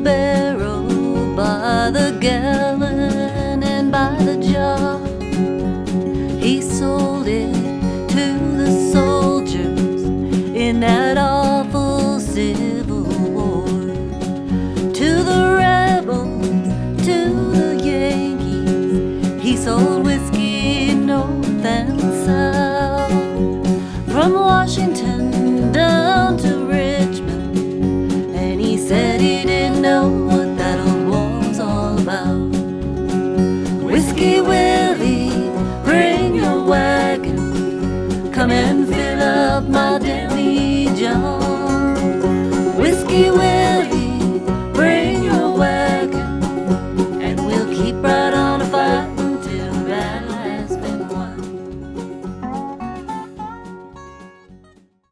barrel, by the gallon, and by the jar. He sold it to the soldiers in that awful Civil War, to the rebels, to the Yankees. He sold whiskey north and south, from Washington down to Richmond, and he said he didn't know what that old war was all about. Whiskey Willie, bring your wagon, come and fill up my Demi John. Whiskey Willie,